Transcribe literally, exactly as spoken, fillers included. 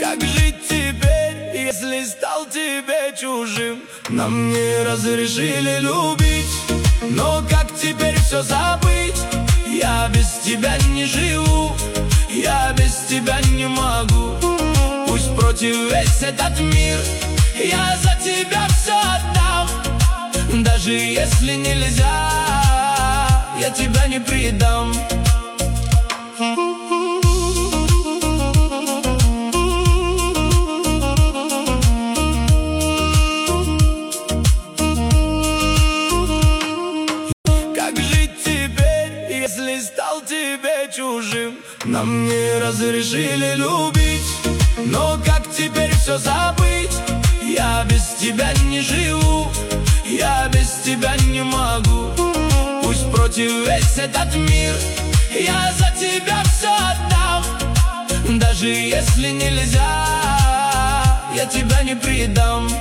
Как жить теперь, если стал тебе чужим? Нам не разрешили любить, но как теперь все забыть? Я без тебя не живу, я без тебя не могу. Пусть против весь этот мир, я за тебя все отдам. Даже если нельзя, я тебя не предам. Как жить теперь, если стал тебе чужим? Нам не разрешили любить, но как теперь все забыть? Я без тебя не живу, я без тебя не могу. Пусть против весь этот мир, я за тебя все отдам. Даже если нельзя, я тебя не предам.